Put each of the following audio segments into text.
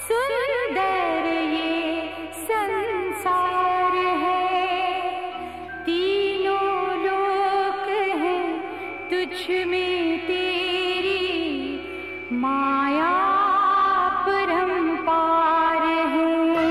सुंदर ये संसार है, तीनों लोक हैं तुझ में तेरी माया परंपार है।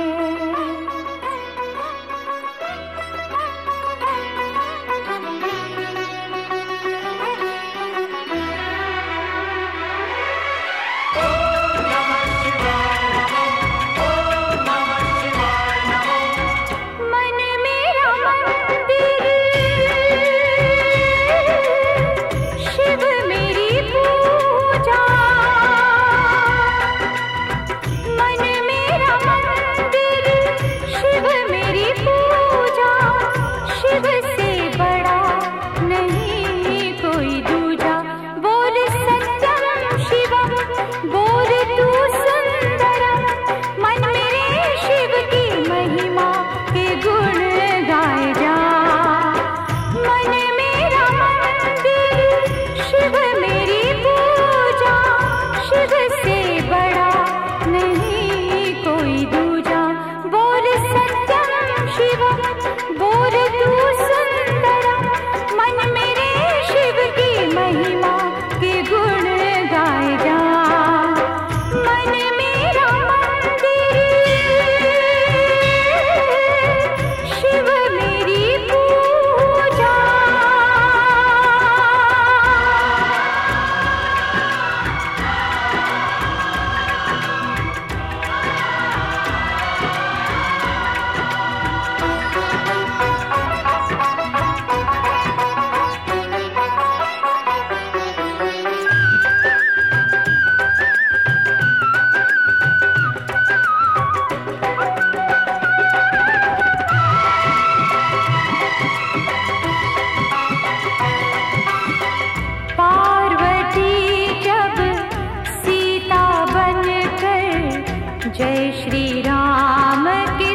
जय श्री राम के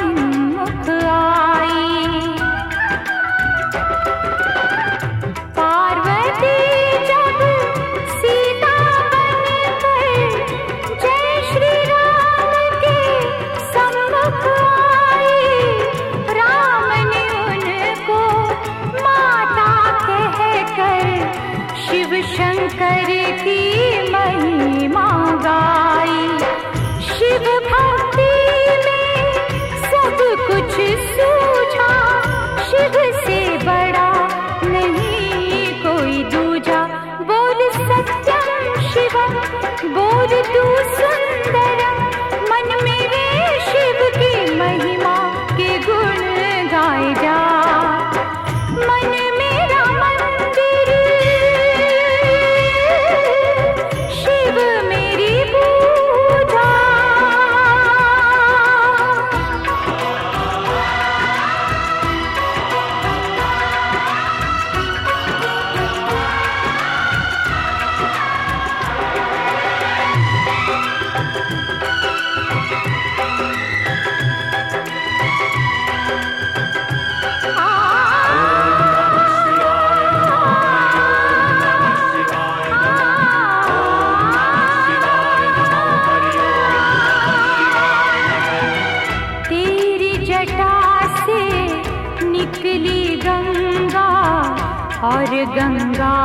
सम्मुख आई, पार्वती जब सीता बनकर जय श्री राम के सम्मुख आई, राम ने उनको माता कहकर शिव शंकर की महिमा गाई। शिव भक्ति में सब कुछ सूझा, शिव से बड़ा नहीं कोई दूजा। बोल सत्यम शिवम, बोल तू सुंदरम, मन मेरे शिव की महिमा के गुण गाए जा। मन मेरा मंदिर, शिव मेरी पूजा। निकली गंगा और गंगा